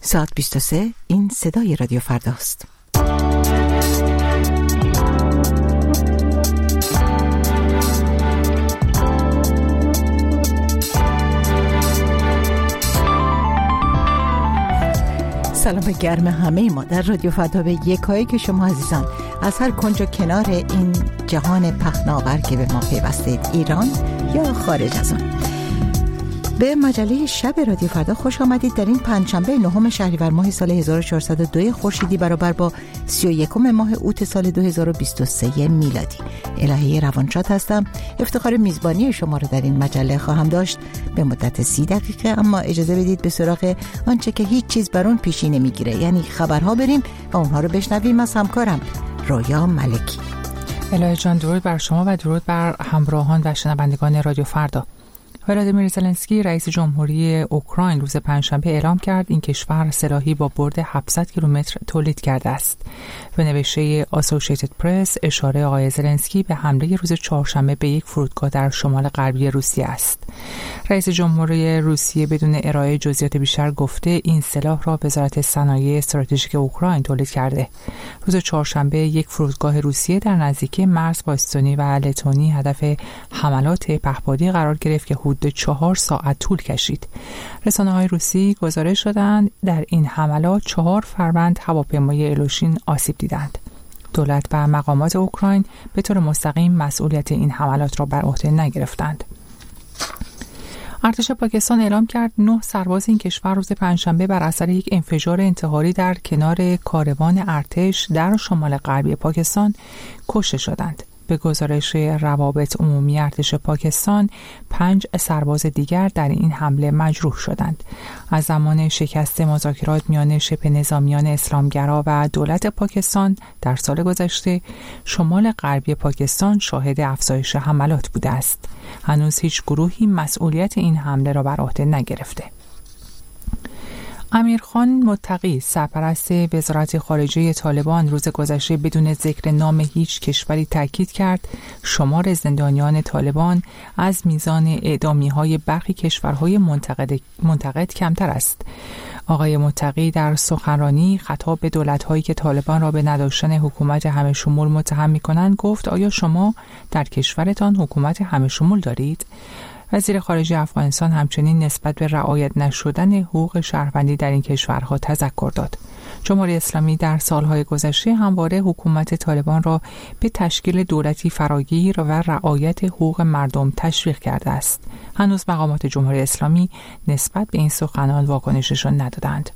ساعت 23 این صدای رادیو فرداست. سلام گرم همه ما در رادیو فردا به یکایی که شما عزیزان از هر کنج و کنار این جهان پهناور که به ما پیوستید، ایران یا خارج از آن. به مجله شب رادیو فردا خوش آمدید. در این پنجشنبه 9 شهریور ماه سال 1402 خورشیدی برابر با 31 ماه اوت سال 2023 میلادی. الهه روانشاد هستم. افتخار میزبانی شما رو در این مجله خواهم داشت به مدت 30 دقیقه، اما اجازه بدید به سراغ آنچه که هیچ چیز بر اون پیشی نمیگیره، یعنی خبرها بریم و اونها رو بشنویم از همکارم رویا ملکی. الهه جان، درود بر شما و درود بر همراهان و شنوندگان رادیو فردا. ولادیمیر زلنسکی رئیس جمهوری اوکراین روز پنجشنبه اعلام کرد این کشور سلاحی با برد 700 کیلومتر تولید کرده است. به نوشته اسوسییتد پرس اشاره آقای زلنسکی به حمله روز چهارشنبه به یک فرودگاه در شمال غربی روسیه است. رئیس جمهوری روسیه بدون ارائه جزئیات بیشتر گفته این سلاح را وزارت صنایع استراتژیک اوکراین تولید کرده. روز چهارشنبه یک فرودگاه روسیه در نزدیکی مرز با استونی و لتونی هدف حملات پهپادی قرار گرفت که حدود 4 ساعت طول کشید. رسانه‌های روسی گزارش دادند در این حملات 4 فروند هواپیمای ایلوشین آسیب دیدند. دولت و مقامات اوکراین به طور مستقیم مسئولیت این حملات را بر عهده نگرفتند. ارتش پاکستان اعلام کرد 9 سرباز این کشور روز پنجشنبه بر اثر یک انفجار انتحاری در کنار کاروان ارتش در شمال غربی پاکستان کشته شدند. به گزارش روابط عمومی ارتش پاکستان 5 سرباز دیگر در این حمله مجروح شدند. از زمان شکست مذاکرات میان شبه نظامیان اسلامگرا و دولت پاکستان در سال گذشته، شمال غربی پاکستان شاهد افزایش حملات بوده است. هنوز هیچ گروهی مسئولیت این حمله را بر عهده نگرفته. امیرخان متقی سرپرست وزارت خارجه طالبان روز گذشته بدون ذکر نام هیچ کشوری تاکید کرد شمار زندانیان طالبان از میزان اعدامی‌های برخی کشورهای منتقد کمتر است. آقای متقی در سخنرانی خطاب به دولت‌هایی که طالبان را به نداشتن حکومت همه شمول متهم می‌کنند گفت آیا شما در کشورتان حکومت همه شمول دارید؟ وزیر خارجه افغانستان همچنین نسبت به رعایت نشدن حقوق شهروندی در این کشورها تذکر داد. جمهوری اسلامی در سالهای گذشته همواره حکومت طالبان را به تشکیل دولتی فراگیر و رعایت حقوق مردم تشویق کرده است. هنوز مقامات جمهوری اسلامی نسبت به این سخنان واکنششان ندادند.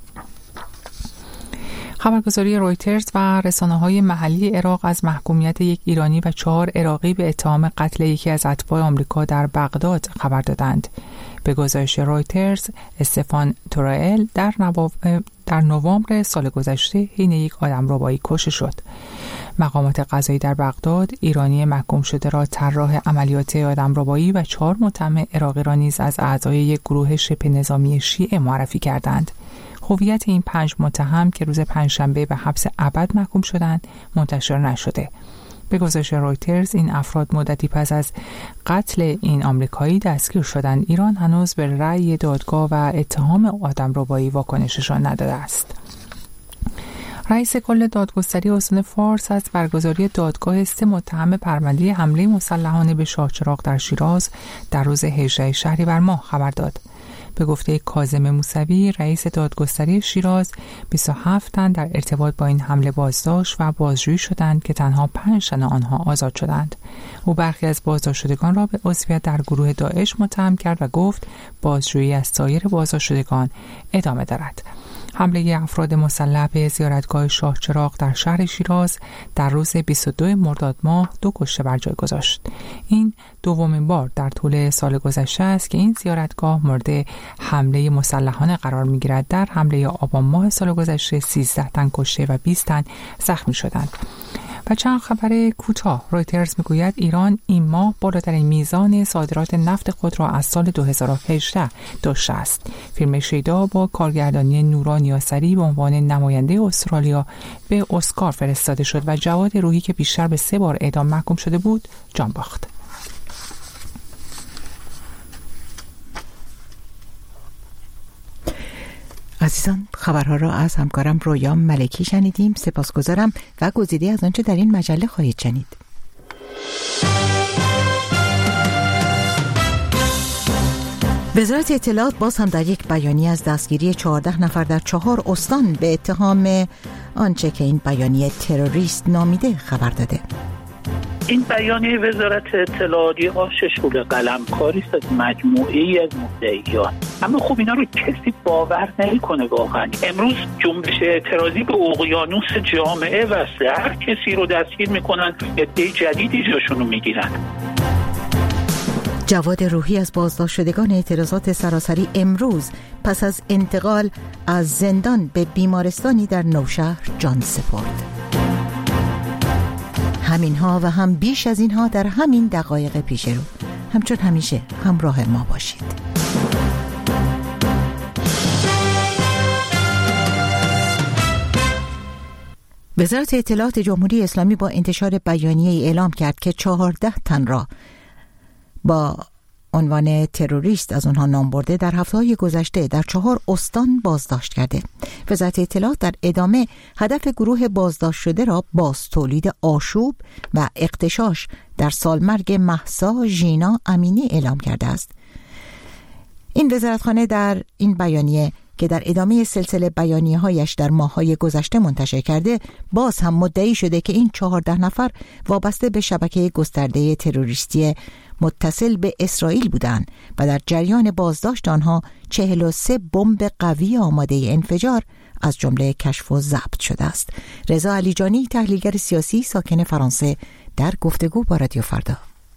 خبرگزاری رویترز و رسانه‌های محلی عراق از محکومیت یک ایرانی و 4 عراقی به اتهام قتل یکی از اتباع آمریکا در بغداد خبر دادند. به گزارش رویترز، استفان تورائل در نوامبر سال گذشته حین یک آدمربایی کشته شد. مقامات قضایی در بغداد ایرانی محکوم شده را طراح عملیات آدمربایی و 4 متهم عراقی را نیز از اعضای یک گروه شبه نظامی شیعه معرفی کردند. هویت این 5 متهم که روز پنجشنبه به حبس ابد محکوم شدند منتشر نشده. به گزارش رویترز این افراد مدتی پس از قتل این آمریکایی دستگیر شدند. ایران هنوز به رأی دادگاه و اتهام آدمربایی واکنششان نداده است. رئیس کل دادگستری استان فارس از برگزاری دادگاه 3 متهم پرونده حمله مسلحانه به شاهچراغ در شیراز در روز 18 شهریور ماه خبر داد. به گفته کاظم موسوی رئیس دادگستری شیراز 27 تن در ارتباط با این حمله بازداشت و بازجویی شدند که تنها 5 تن آنها آزاد شدند. او برخی از بازداشت شدگان را به عضویت در گروه داعش متهم کرد و گفت بازجویی از سایر بازداشت شدگان ادامه دارد. حمله افراد مسلح به زیارتگاه شاهچراغ در شهر شیراز در روز 22 مرداد ماه 2 کشته بر جای گذاشت. این دومین بار در طول سال گذشته است که این زیارتگاه مورد حمله مسلحانه قرار می‌گیرد. در حمله آبان ماه سال گذشته 13 تن کشته و 20 تن زخمی شدند. و چند خبر کوتاه. رویترز میگوید ایران این ماه بالاترین میزان صادرات نفت خود را از سال 2018 داشته است. فیلم شیدا با کارگردانی نورا نیاسری به عنوان نماینده استرالیا به اسکار فرستاده شد و جواد روحی که بیشتر به 3 بار اعدام محکوم شده بود جان باخت. عزیزان، خبرها را از همکارم رویا ملکی شنیدیم. سپاسگزارم و گزیده از آنچه در این مجله خواهید شنید. وزارت اطلاعات باز هم در یک بیانیه از دستگیری 14 نفر در 4 استان به اتهام آنچه که این بیانیه تروریست نامیده خبر داده. این بیانیه وزارت اطلاعات ششول قلمکاری است از مجموعه‌ای از مدعیان، اما خب اینا رو کسی باور نمی‌کنه. واقعا امروز جنبش اعتراضی به اقیانوس جامعه وصله، هر کسی رو دستگیر میکنن، عده جدیدی جاشون رو میگیرن. جواد روحی از بازداشت شدگان اعتراضات سراسری امروز پس از انتقال از زندان به بیمارستانی در نوشهر جان سپرد. همینها و هم بیش از اینها در همین دقایق پیش رو. همچون همیشه همراه ما باشید. وزارت اطلاعات جمهوری اسلامی با انتشار بیانیه‌ای اعلام کرد که 14 تن را با عنوان تروریست از آنها نام برده در هفته‌های گذشته در 4 استان بازداشت کرده. وزارت اطلاعات در ادامه هدف گروه بازداشت شده را باز تولید آشوب و اغتشاش در سالمرگ مهسا ژینا امینی اعلام کرده است. این وزارتخانه در این بیانیه که در ادامه سلسله بیانیه‌هایش در ماه‌های گذشته منتشر کرده، باز هم مدعی شده که این 14 نفر وابسته به شبکه گسترده تروریستی متصل به اسرائیل بودند و در جریان بازداشت آنها 43 بمب قوی آماده انفجار از جمله کشف و ضبط شده است. رضا علیجانی، تحلیلگر سیاسی ساکن فرانسه، در گفتگو با رادیو فردا: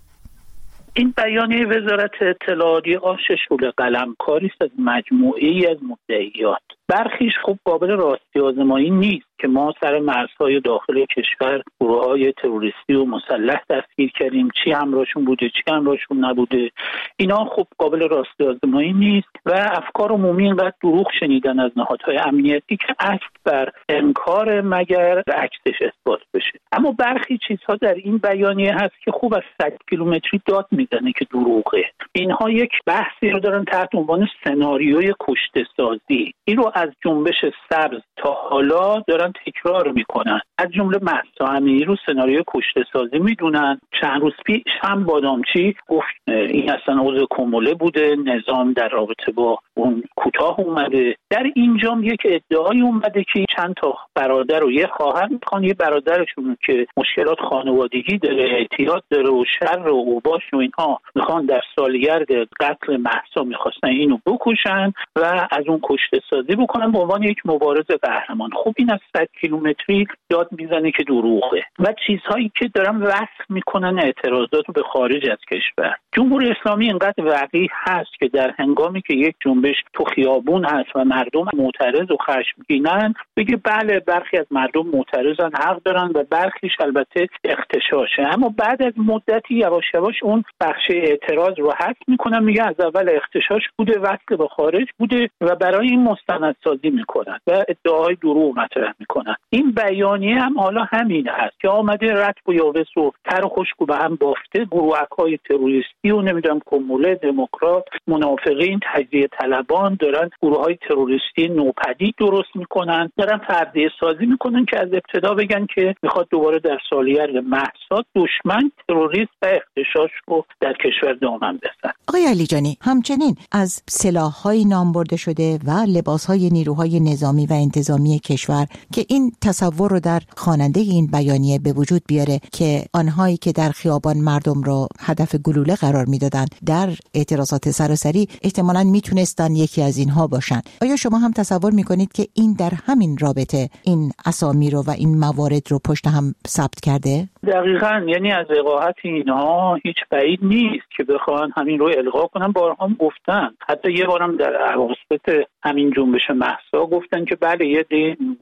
این بیانیه وزارت اطلاعات ششول قلمکاری است از مجموعه‌ای از مدعیات. برخیش خوب قابل راستی آزمایی نیست که ما سر مرزهای داخل کشور گروه‌های تروریستی و مسلح دستگیر کردیم، چی همراهشون بوده چی همراهشون نبوده، اینا خوب قابل راستی آزمایی نیست و افکار عمومی اینقدر دروغ شنیدن از نهادهای امنیتی که عکس بر انکار مگر عکسش اثبات بشه. اما برخی چیزها در این بیانیه هست که خوب از 100 کیلومتری داد میزنه که دروغه. اینها یک بحثی رو دارن تحت عنوان سناریوی کشته سازی. این رو از جنبش سبز تا حالا دارن تکرار میکنن. از جمله مهسا امینی رو سناریوی کشته سازی میدونن. چند روز پیش هم بادامچی گفت این اصلا عضو کموله بوده، نظام در رابطه با اون کوتاه اومده. در اینجام یک ادعای اومده که چند تا برادر و یه خواهر میخوان یه برادرشون که مشکلات خانوادگی داره، اعتیاد داره و شر و اوباش و اینها میخوان در سالگرد قتل مهسا میخواستن اینو بکشن و از اون کشته سازی بکنن به عنوان یک مبارز قهرمان. خب این از 100 کیلومتری داد میزنه که دروغه. و چیزهایی که دارن وصف میکنن اعتراضات رو به خارج از کشور. جمهوری اسلامی اینقدر وقیح هست که در هنگامی که یک جنبش تو خیابون هست و مردم معترض و خشمگینن بگه بله برخی از مردم معترضن، حق دارن و برخیش البته اغتشاشه. اما بعد از مدتی یواش یواش اون بخش اعتراض رو حذف میکنن، میگه از اول اغتشاش بوده، وصل به خارج بوده و برای این مستندسازی میکنن و ادعاهای دروغ مطرح میکنن. این بیانیه هم حالا همین هست که آمده رتب و یاوس و تر و خشک و به هم بافته، گروهک‌های تروریستی و نمیدونم کموله، دموکرات، منافقین، تجزیه طلبان دارن گروه‌های تروریستی نوپدید درست میکنن، دارن فرضیه سازی میکنن که از ابتدا بگن که میخواد دوباره در سالگرد مهسا دشمن تروریست و اغتشاش رو در کشور دامن بزنه. آقای علیجانی، همچنین از سلاح‌های نام برده شده و لباس‌های نیروهای نظامی و انتظامی کشور که این تصور رو در خواننده این بیانیه به وجود بیاره که آنهایی که در خیابان مردم رو هدف گلوله قرار میدادن در اعتراضات سراسری احتمالاً میتونستن یکی از اینها باشن. آیا شما هم تصور میکنید که این در همین رابطه این اسامی رو و این موارد رو پشت هم ثبت کرده؟ دقیقاً، یعنی از وقاحت اینها هیچ بعید نیست که بخوان همین رو القا کنن. بارها هم گفتن، حتی یه بارم در اواسط همین جنبش مهسا گفتن که بله یه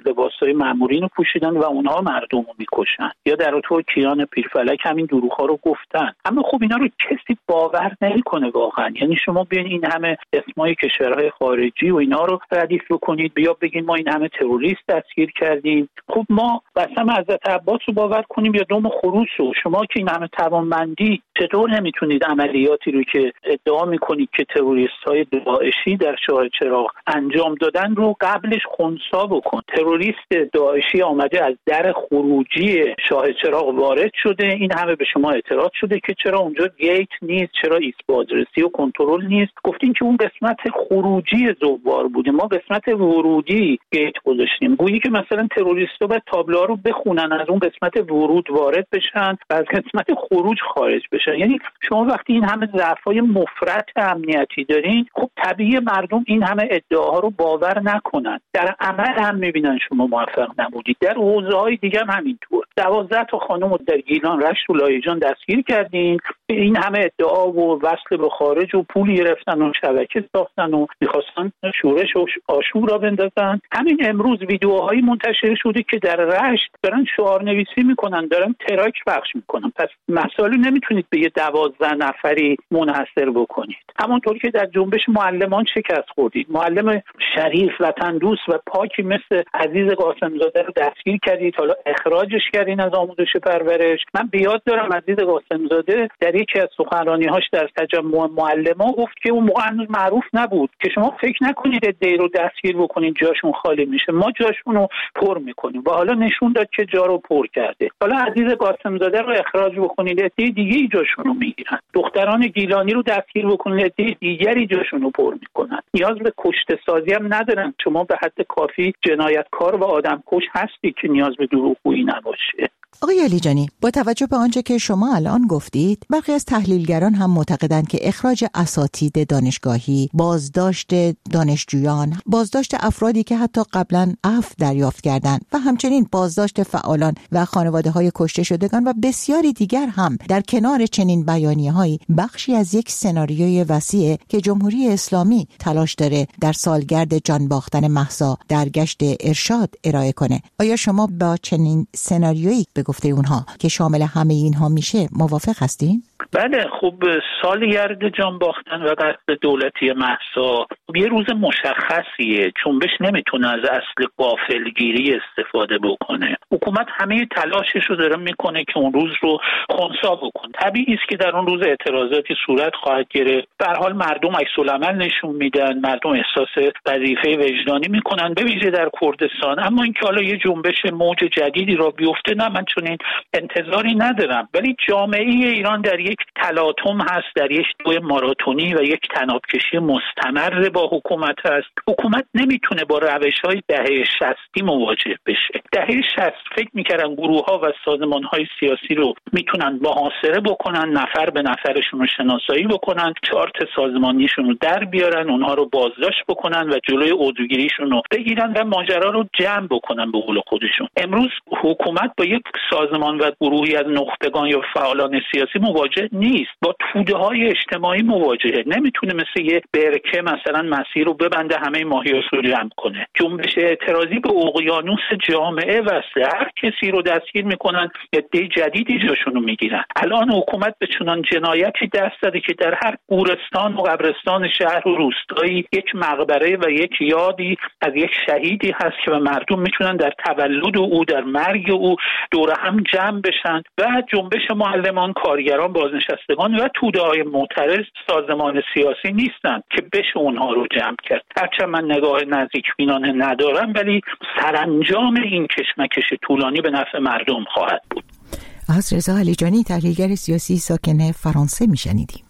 لباسای مامورین رو پوشیدن و اونها مردم رو میکشن، یا در تو کیان پیرفلک همین دروغ‌ها رو گفتن. اما خب اینا رو کسی باور نمیکنه واقعا. یعنی شما بیاین این همه اسمای کشورهای خارجی و اینا رو ردیف بکنید، بیا بگین ما این همه تروریست دستگیر کردیم. خب ما مثلا حضرت عباس رو باور کنیم یا دوم خروس رو؟ شما که این همه توانمندی چطور نمیتونید عملیاتی رو که ادعا میکنید که تروریست‌های داعشی در شاه چراغ انجام دادن رو قبلش خنثی بکن؟ تروریست داعشی آمده از در خروجی شاه چراغ وارد شده، این همه به شما اعتراض شده که چرا اونجا گیت نیست، چرا ایست بازرسی و کنترل نیست. گفتین که اون قسمت خروجی زوار بوده، ما قسمت ورودی گیت گذاشتیم. گویی که مثلا تروریست‌ها باید تابلوها رو بخونن، از اون قسمت ورود وارد بشن و از قسمت خروج خارج بشن. یعنی شما وقتی این همه ضعف‌های مفرط امنیتی دارین، خب طبیعی مردم این همه ادعاها رو باور نکنن. در عمل هم می‌بینن شما موفق نبودید. در حوزه‌های دیگه هم همینطور. 12 تا خانم در گیلان، رشت و لایجان دستگیر کردین، این همه ادعا و وصل به خارج و پول گرفتن و شبکه ساختن و می‌خواستن شورش و آشوب را بندازن. همین امروز ویدیوهایی منتشر شده که در رشت دارن شعار نویسی میکنن، دارن تراک پخش میکنن. پس مسائل نمیتونید به یه 12 نفری منحصر بکنید. همونطور که در جنبش معلمان شکست خوردید، معلم شریف وطن دوست و پاکی مثل عزیز قاسمزاده رو دستگیر کردید، حالا اخراجش کردین از آموزش پرورش. من بیاد دارم عزیز قاسمزاده در یکی از سخنرانی‌هاش در تجمع معلمان گفت که اون موقع هنوز معروف نبود که شما فکر نکنید عده‌ای رو دستگیر بکنید جاشون خالی میشه، ما جاشون رو پر میکنیم. و حالا نشون داد که جا رو پر کرده. حالا عزیز قاسمزاده رو اخراج بکنید، عده‌ای دیگه جاشون رو میگیرن. دختران گیلانی رو دستگیر بکنید، عده‌ای دیگری جاشون رو پر میکنن. نیاز به کشته سازی هم ندارن. شما به حد کافی جنایتکار و آدمکش هستی که نیاز به دروغگویی نباشه. آقای علیجانی، با توجه به آنچه که شما الان گفتید، برخی از تحلیلگران هم معتقدند که اخراج اساتید دانشگاهی، بازداشت دانشجویان، بازداشت افرادی که حتی قبلا عفو دریافت کردند و همچنین بازداشت فعالان و خانواده‌های کشته شدگان و بسیاری دیگر هم در کنار چنین بیانیه‌هایی بخشی از یک سناریوی وسیع که جمهوری اسلامی تلاش داره در سالگرد جان باختن مهسا در گشت ارشاد ارائه کنه. آیا شما با چنین سناریویی به گفته اونها که شامل همه اینها میشه موافق هستین؟ بله، خب سالگرد جان باختن و قتل دولتی مهسا یه روز مشخصیه. جنبش نمیتونه از اصل غافلگیری استفاده بکنه. حکومت همه تلاشش رو داره میکنه که اون روز رو خنثی بکنه. طبیعی است که در اون روز اعتراضاتی صورت خواهد گرفت. به هر حال مردم عکس‌العمل نشون میدن، مردم احساس وظیفه وجدانی میکنن، به ویژه در کردستان. اما اینکه حالا یه جنبش موج جدیدی را بیفته، نه، من چنین انتظاری ندارم. ولی جامعه ایران در یک تلاطم هست، در یک دوی ماراتونی و یک طنابکشی مستمر با حکومت هست. حکومت نمیتونه با روش‌های دهه 60 مواجه بشه. دهه 60 فکر میکردن گروه‌ها و سازمان‌های سیاسی رو میتونن محاصره بکنن، نفر به نفرشون رو شناسایی بکنن، چارت سازمانیشون رو در بیارن، اونها رو بازداشت بکنن و جلوی عضوگیریشون رو بگیرن و ماجرا رو جمع بکنن به قول خودشون. امروز حکومت با یک سازمان و گروهی از نخبگان یا فعالان سیاسی مواجه نیست، با توده‌های اجتماعی مواجهه. نمیتونه مثل یه برکه مثلا مسیر رو ببنده همه ماهی‌ها رو جمع کنه. جنبش اعتراضی به اقیانوس جامعه وصله. هر کسی رو دستگیر میکنن، عده جدیدی جاشون رو میگیرن. الان حکومت به چنان جنایتی دست زده که در هر گورستان و قبرستان شهر و روستایی یک مقبره و یک یادی از یک شهیدی هست که مردم میتونن در تولد او، در مرگ او دور هم جمع بشن. و جنبش معلمان، کارگران، بازنشستگان و توده‌های معترض سازمان سیاسی نیستن که بشه اونها رو جمع کرد. هرچند من نگاه نزدیک بینانه ندارم، ولی سرانجام این کشمکش طولانی به نفع مردم خواهد بود. از رضا علیجانی، تحلیلگر سیاسی ساکن فرانسه، میشنیدیم.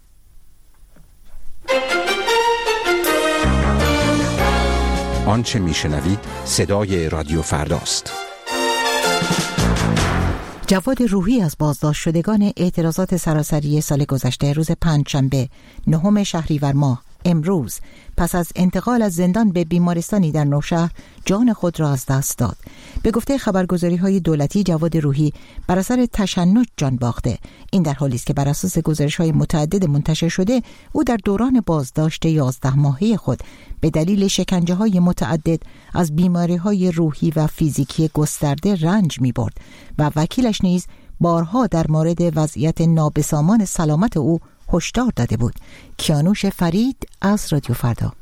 آنچه میشنوید صدای رادیو فرداست. جواد روحی از بازداشت شدگان اعتراضات سراسری سال گذشته روز پنجشنبه 9 شهریور ماه امروز پس از انتقال از زندان به بیمارستانی در نوشهر جان خود را از دست داد. به گفته خبرگزاری‌های دولتی جواد روحی بر اثر تشنج جان باخته. این در حالی است که بر اساس گزارش‌های متعدد منتشر شده او در دوران بازداشت 11 ماهه خود به دلیل شکنجه‌های متعدد از بیماری‌های روحی و فیزیکی گسترده رنج می‌برد و وکیلش نیز بارها در مورد وضعیت نابسامان سلامت او هشدار داده بود. کیانوش فرید از رادیو فردا.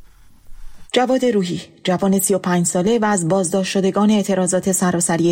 جواد روحی، جوان 35 ساله و از بازداشت شدگان اعتراضات سراسری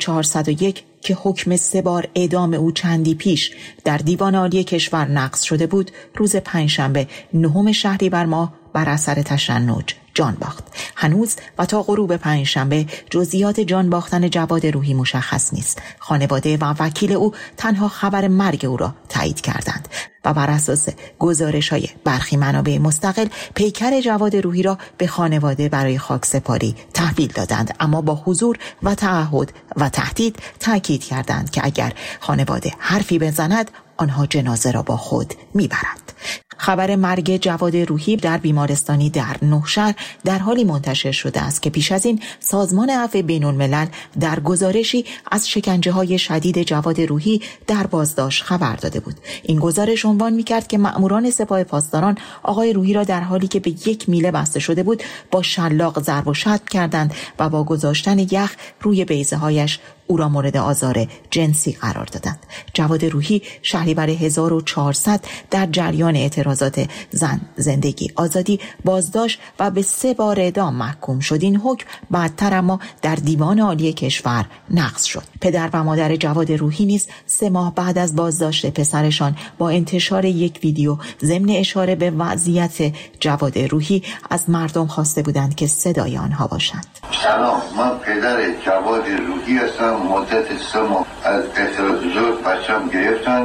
1401 که حکم 3 بار اعدام او چندی پیش در دیوان عالی کشور نقض شده بود، روز پنجشنبه 9 شهریور ماه بر اثر تشنج جان باخت. هنوز و تا غروب پنجشنبه جزئیات جان باختن جواد روحی مشخص نیست. خانواده و وکیل او تنها خبر مرگ او را تایید کردند و بر اساس گزارش‌های برخی منابع مستقل پیکر جواد روحی را به خانواده برای خاکسپاری تحویل دادند، اما با حضور و تعهد و تهدید تاکید کردند که اگر خانواده حرفی بزند آنها جنازه را با خود میبرند. خبر مرگ جواد روحی در بیمارستانی در نوشهر در حالی منتشر شده است که پیش از این سازمان عفو بین‌الملل در گزارشی از شکنجه‌های شدید جواد روحی در بازداشت خبر داده بود. این گزارش عنوان می‌کرد که مأموران سپاه پاسداران آقای روحی را در حالی که به 1 میله بسته شده بود با شلاق ضرب و شتم کردند و با گذاشتن یخ روی بیضه‌هایش او را مورد آزار جنسی قرار دادند. جواد روحی شهریور 1400 در جریان اعتراضات زن، زندگی، آزادی بازداشت و به 3 بار اعدام محکوم شد. این حکم بعدتر اما در دیوان عالی کشور نقض شد. پدر و مادر جواد روحی نیز 3 ماه بعد از بازداشت پسرشان با انتشار یک ویدیو ضمن اشاره به وضعیت جواد روحی از مردم خواسته بودند که صدای آنها باشند. سلام، من پدر جواد روحی هستم. مدت 3 ماه از اعتراضات بچم گرفتن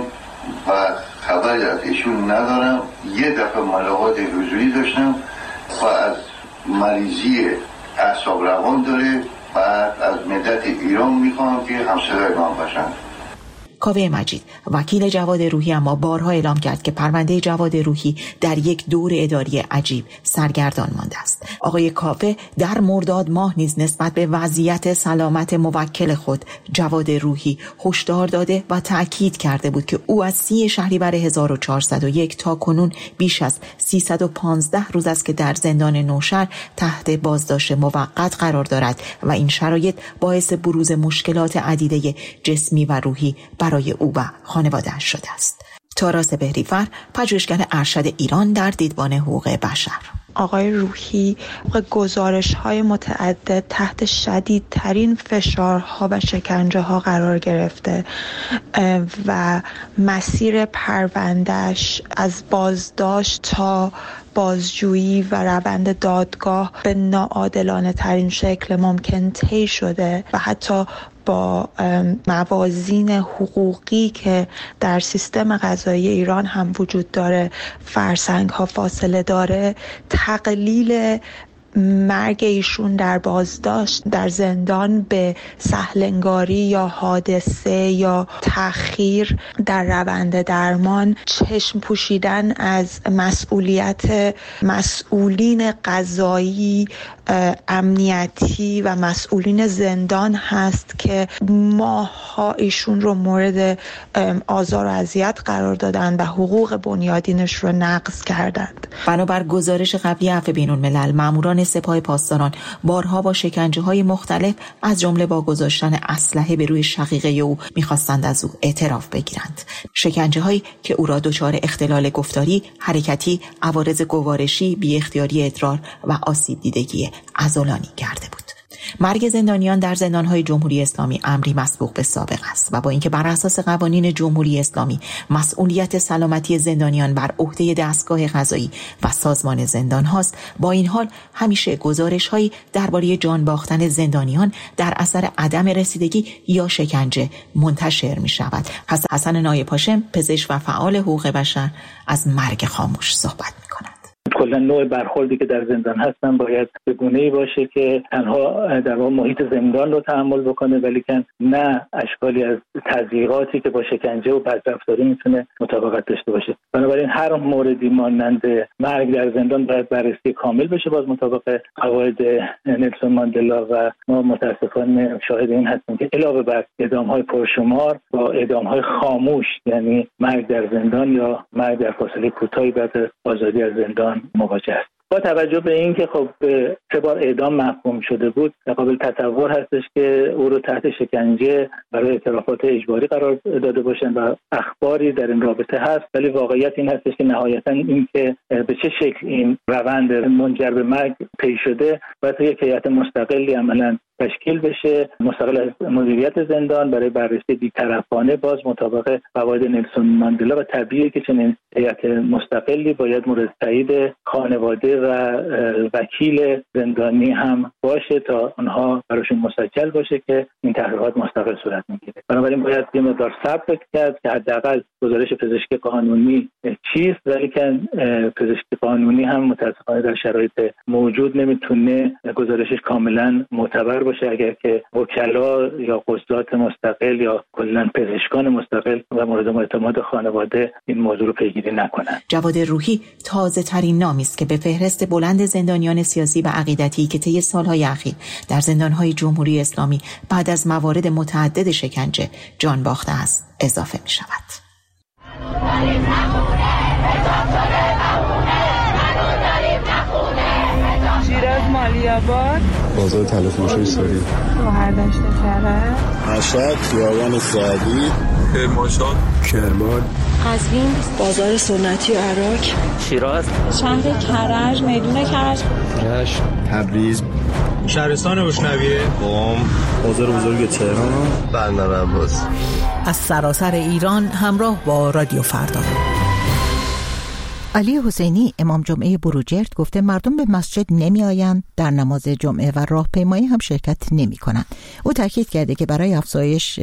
و خبری از ایشون ندارم. یه دفعه ملاقات حضوری داشتم و از مریضی اعصاب روان داره و از ملت ایران میخوام که همصدای من باشن. کاوه مجید، وکیل جواد روحی، اما بارها اعلام کرد که پرونده جواد روحی در یک دور اداری عجیب سرگردان مانده است. آقای کاوه در مرداد ماه نیز نسبت به وضعیت سلامت موکل خود جواد روحی هشدار داده و تأکید کرده بود که او از 30 شهریور 1401 تا کنون بیش از 315 روز است که در زندان نوشهر تحت بازداشت موقت قرار دارد و این شرایط باعث بروز مشکلات عدیده جسمی و روحی برای او و خانواده‌اش شده است. تارا سپهری‌فر، پژوهشگر ارشد ایران در دیدبان حقوق بشر. آقای روحی گزارش‌های متعدد تحت شدیدترین فشارها و شکنجه‌ها قرار گرفته و مسیر پروندهش از بازداشت تا بازجویی و روند دادگاه به ناعادلانه ترین شکل ممکن طی شده و حتی با موازین حقوقی که در سیستم قضایی ایران هم وجود داره فرسنگ ها فاصله داره، تقلیل مرگ ایشون در بازداشت در زندان به سهلنگاری یا حادثه یا تأخیر در روند درمان، چشم پوشیدن از مسئولیت مسئولین قضایی، امنیتی و مسئولین زندان هست که ماها ایشون رو مورد آزار و اذیت قرار دادن و حقوق بنیادینش رو نقض کردند. بنابر گزارش قبلی عفو بین‌الملل، ماموران سپاه پاسداران بارها با شکنجه‌های مختلف از جمله با گذاشتن اسلحه به روی شقیقه او می‌خواستند از او اعتراف بگیرند. شکنجه‌هایی که او را دچار اختلال گفتاری، حرکتی، عوارض گوارشی، بی اختیاری ادرار و آسیب دیدگی عضلانی کرده بود. مرگ زندانیان در زندان‌های جمهوری اسلامی امری مسبوق به سابق است و با اینکه بر اساس قوانین جمهوری اسلامی مسئولیت سلامتی زندانیان بر عهده دستگاه قضایی و سازمان زندان هاست، با این حال همیشه گزارش‌هایی درباره جان باختن زندانیان در اثر عدم رسیدگی یا شکنجه منتشر می‌شود. حسن نایب هاشم، پزشک و فعال حقوق بشر، از مرگ خاموش صحبت می‌کند. کل کلا نوع برخوردی که در زندان هستن باید به گونه‌ای باشه که تنها در واقع محیط زندان رو تحمل بکنه، ولی که نه اشکالی از تضییقاتی که با شکنجه و بدرفتاری میتونه مطابقت داشته باشه. بنابراین هر موردی مانند مرگ در زندان باید بررسی کامل بشه باز مطابق قواعد نلسون ماندلا و ما متاسفانه شاهد این هستیم که علاوه بر اعدام‌های پرشمار با اعدام‌های خاموش، یعنی مرگ در زندان یا مرگ در فاصله کوتاهی بعد از آزادی از زندان مواجه است. با توجه به این که خب 3 بار اعدام محکوم شده بود، قابل تصور هستش که او رو تحت شکنجه برای اعترافات اجباری قرار داده باشند و اخباری در این رابطه هست، ولی واقعیت این هستش که نهایتا این که به چه شکل این روند منجر به مرگ طی شده باید یک هیئت مستقلی عملاً تشکیل بشه، مستقل از مدیریت زندان، برای بررسی بی‌طرفانه باز مطابق قواعد نلسون ماندلا و طبیعیه که چنین هیئت مستقلی باید مورد تایید خانواده و وکیل زندانی هم باشه تا آنها براشون مسجل باشه که این تحقیقات مستقل صورت میگیره. بنابراین باید یه مقدار صبر کرد که حداقل گزارش پزشکی قانونی چیست، ولی که پزشکی قانونی هم متاسفانه در شرایط موجود نمیتونه گزارشش کاملا معتبر باشه اگر که وکلا یا قضات مستقل یا کلا پزشکان مستقل و مورد اعتماد خانواده این موضوع رو پیگیری نکنند. جواد روحی تازه ترین نامی است که به فهرست بلند زندانیان سیاسی و عقیدتی که طی سالهای اخیر در زندانهای جمهوری اسلامی بعد از موارد متعدد شکنجه جان باخته است اضافه می شود. شیراز مالی‌آباد، بازار تلفروشی سوری، شهردشت کرج، مشهد، خیابان سعدی، کرمانشاه، کرمان، قزوین، بازار سنتی عراق، شیراز، شهر کرج، میدون کرج، رشت، تبریز، شهرستان بوشنویه، قم، بازار بزرگ تهران، بندر عباس. از سراسر ایران همراه با رادیو فردا. علی حسینی امام جمعه بروجرد گفته مردم به مسجد نمی آیند، در نماز جمعه و راهپیمایی هم شرکت نمی کنند. او تاکید کرده که برای افزایش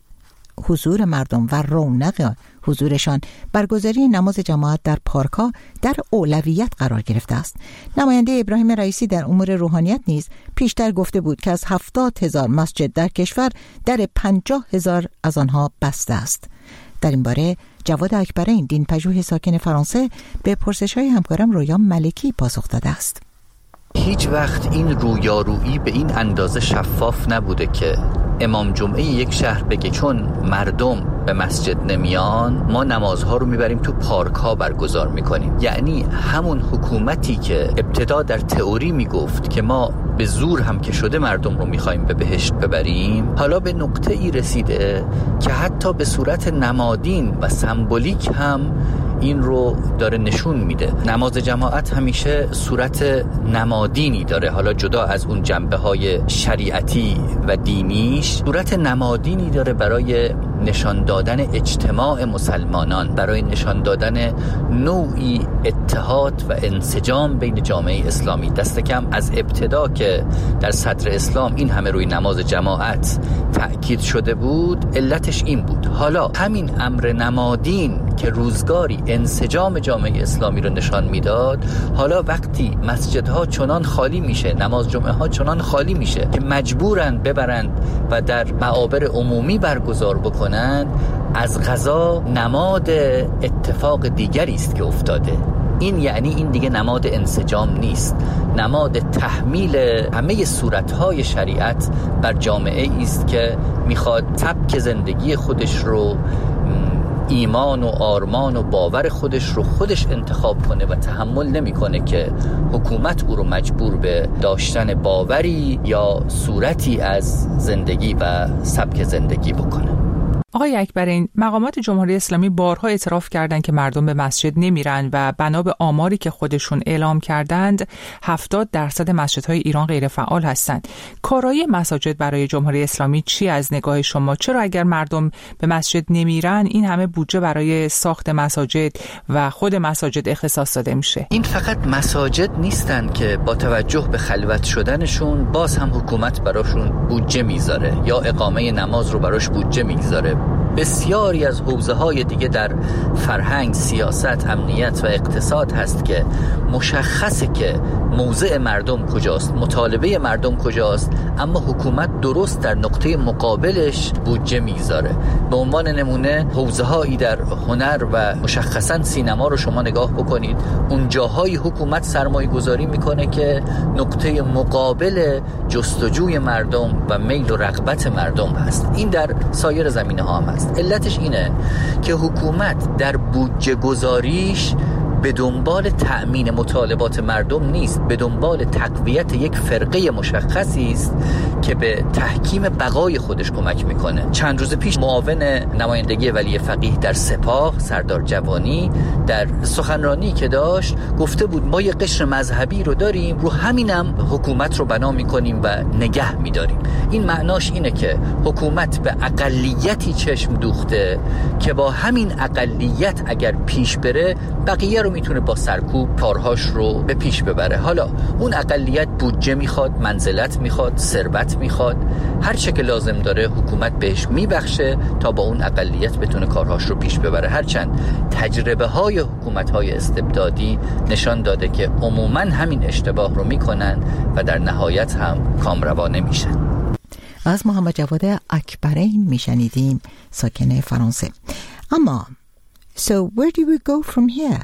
حضور مردم و رونق حضورشان برگزاری نماز جماعت در پارک‌ها در اولویت قرار گرفته است. نماینده ابراهیم رئیسی در امور روحانیت نیز پیشتر گفته بود که از 70,000 مسجد در کشور در 50,000 از آنها بسته است. در این باره جواد اکبرین دین پژوه ساکن فرانسه به پرسش‌های همکارم رویان ملکی پاسخ داده است. هیچ وقت این رویارویی به این اندازه شفاف نبوده که امام جمعه یک شهر بگه چون مردم به مسجد نمیان ما نمازها رو میبریم تو پارک ها برگزار میکنیم. یعنی همون حکومتی که ابتدا در تئوری میگفت که ما به زور هم که شده مردم رو میخوایم به بهشت ببریم، حالا به نقطه ای رسیده که حتی به صورت نمادین و سمبولیک هم این رو داره نشون میده. نماز جماعت همیشه صورت نمادینی داره، حالا جدا از اون جنبه های شریعتی و دینیش، صورت نمادینی داره برای نشان دادن اجتماع مسلمانان، برای نشان دادن نوعی اتحاد و انسجام بین جامعه اسلامی. دست کم از ابتدا که در صدر اسلام این همه روی نماز جماعت تأکید شده بود، علتش این بود. حالا همین امر نمادین که روزگاری انسجام جامعه اسلامی رو نشان میداد، حالا وقتی مسجدها چنان خالی میشه، نماز جمعه ها چنان خالی میشه که مجبورند ببرند و در معابر عمومی برگزار بکنند، از قضا نماد اتفاق دیگری است که افتاده. این یعنی این دیگه نماد انسجام نیست، نماد تحمیل همه صورتهای شریعت بر جامعه است که میخواد سبک زندگی خودش رو، ایمان و آرمان و باور خودش رو خودش انتخاب کنه و تحمل نمیکنه که حکومت او رو مجبور به داشتن باوری یا صورتی از زندگی و سبک زندگی بکنه. آقای اکبرین، مقامات جمهوری اسلامی بارها اعتراف کردند که مردم به مسجد نمیرن و بنا به آماری که خودشون اعلام کردند 70% مسجدهای ایران غیر فعال هستند. کارایی مساجد برای جمهوری اسلامی چی از نگاه شما؟ چرا اگر مردم به مسجد نمیرن این همه بودجه برای ساخت مساجد و خود مساجد اختصاص داده میشه؟ این فقط مساجد نیستن که با توجه به خلوت شدنشون باز هم حکومت براشون بودجه میذاره یا اقامه نماز رو براش بودجه میذاره. بسیاری از حوزه‌های دیگه در فرهنگ، سیاست، امنیت و اقتصاد هست که مشخصه که موضع مردم کجاست، مطالبه مردم کجاست، اما حکومت درست در نقطه مقابلش بودجه میذاره. به عنوان نمونه حوزه‌هایی در هنر و مشخصاً سینما رو شما نگاه بکنید، اون جاهای حکومت سرمایه گذاری میکنه که نقطه مقابل جستجوی مردم و میل و رغبت مردم هست. این در سایر زمینه‌ها هم هست. علتش اینه که حکومت در بودجه گذاریش به دنبال تأمین مطالبات مردم نیست، به دنبال تقویت یک فرقه مشخصی است که به تحکیم بقای خودش کمک میکنه. چند روز پیش معاون نمایندگی ولی فقیه در سپاه سردار جوانی در سخنرانی که داشت گفته بود ما یه قشر مذهبی رو داریم، رو همینم حکومت رو بنا میکنیم و نگه میداریم. این معناش اینه که حکومت به اقلیتی چشم دوخته که با همین اقلیت اگر پیش بره بقیه رو میتونه با سرکوب کارهاش رو به پیش ببره. حالا اون اقلیت بودجه میخواد، منزلت میخواد، ثروت میخواد، هر چه که لازم داره حکومت بهش میبخشه تا با اون اقلیت بتونه کارهاش رو پیش ببره. هرچند تجربه های حکومت های استبدادی نشان داده که عموما همین اشتباه رو میکنن و در نهایت هم کامروا نمیشن. از محمد جواد اکبرین میشنیدیم، ساکن فرانسه. اما So where do we go from here?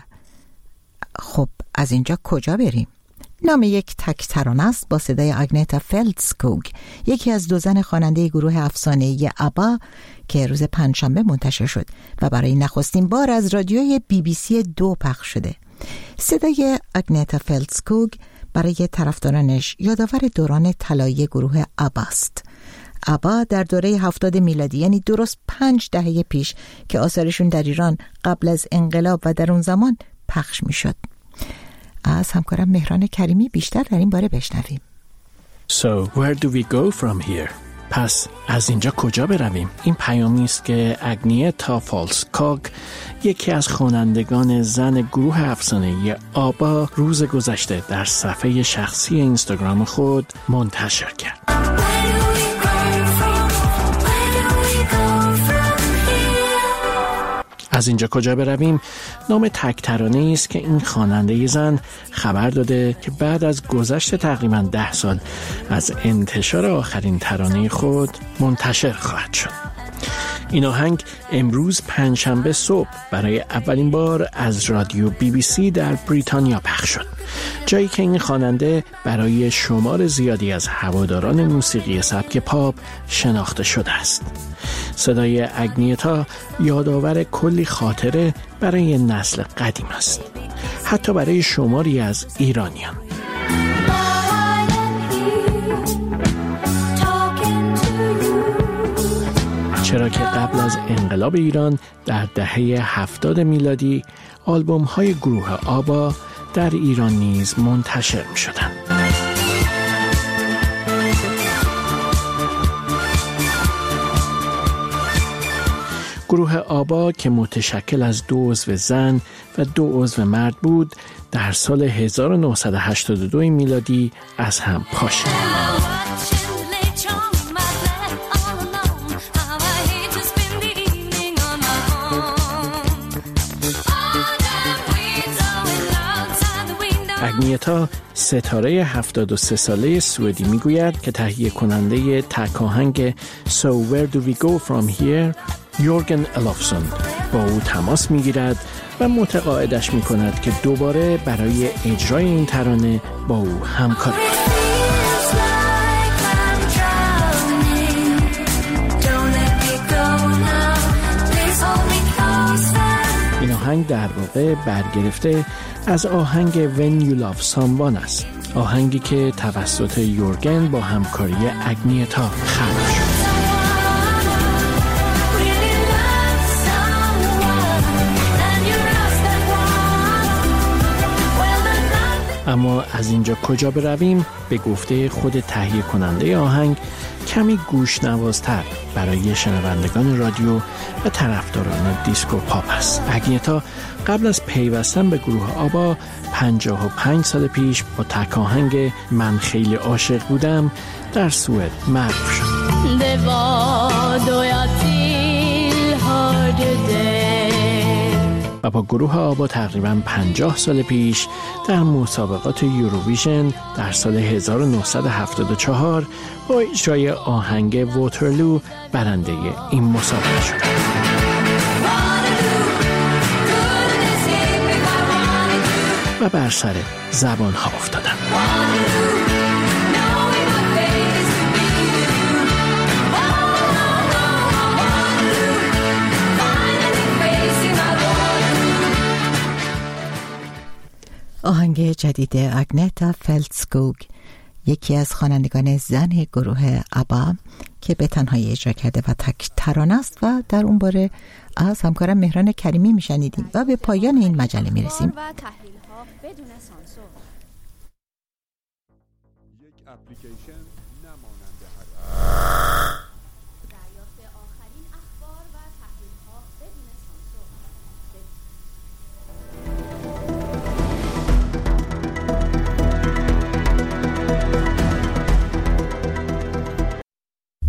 خب از اینجا کجا بریم؟ نام یک تک ترانه است با صدای آگنتا فلتسکوگ، یکی از دو زن خواننده گروه افسانه‌ای ابا که روز پنجشنبه منتشر شد و برای نخستین بار از رادیوی BBC 2 پخش شده. صدای آگنتا فلتسکوگ برای طرفدارانش یادآور دوران طلایی گروه ابا است. ابا در دوره 70 میلادی، یعنی درست 5 دهه پیش که آثارشون در ایران قبل از انقلاب و در اون زمان پخش می شد. از همکارم مهران کریمی بیشتر در این باره بشنویم. So where do we go from here? پس از اینجا کجا برویم؟ این پیامی است که آگنیتا فالتسکوگ، یکی از خوانندگان زن گروه افسانه‌ای آبا، روز گذشته در صفحه شخصی اینستاگرام خود منتشر کرد. از اینجا کجا برویم نام تک ترانه‌ای است که این خواننده زن خبر داده که بعد از گذشت تقریباً 10 سال از انتشار آخرین ترانه خود منتشر خواهد شد. این آهنگ امروز پنجشنبه صبح برای اولین بار از رادیو BBC در بریتانیا پخش شد، جایی که این خواننده برای شمار زیادی از هواداران موسیقی سبک پاپ شناخته شده است. صدای آگنیتا یادآور کلی خاطره برای نسل قدیم است، حتی برای شماری از ایرانیان. چرا که قبل از انقلاب ایران در دهه 70 میلادی آلبوم‌های گروه آبا در ایران نیز منتشر می‌شدند. گروه آبا که متشکل از 2 عضو زن و 2 عضو مرد بود، در سال 1982 میلادی از هم پاشید. آگنیتا، ستاره 73 ساله سوئدی، میگوید که تهیه کننده تک آهنگ So Where Do We Go From Here یورگن الافسون با او تماس میگیرد و متقاعدش میکند که دوباره برای اجرای این ترانه با او همکاری کند. این آهنگ در واقع برگرفته از آهنگ When You Love Someone است، آهنگی که توسط یورگن با همکاری آگنیتا خلق شد. اما از اینجا کجا برویم؟ به گفته خود تهیه کننده آهنگ کمی گوشنوازتر برای شنوندگان رادیو و طرفداران دیسکو پاپ است. آگنیتا قبل از پیوستن به گروه آبا 55 سال پیش با تک آهنگ من خیلی عاشق بودم در سوئد معروف شد. Det var då jag till و با گروه آبا تقریباً 50 سال پیش در مسابقات یوروویژن در سال 1974 با اجرای آهنگ واترلو برنده این مسابقه شد. و بر سر زبان ها افتادن. آهنگ جدید اگنتا فلتسکوگ، یکی از خوانندگان زن گروه آبا که به تنهایی اجرا کرده و تک ترانه است و در اون باره از همکارم مهران کریمی میشنیدیم و به پایان این مجله میرسیم. بدون سانسور. یک اپلیکیشن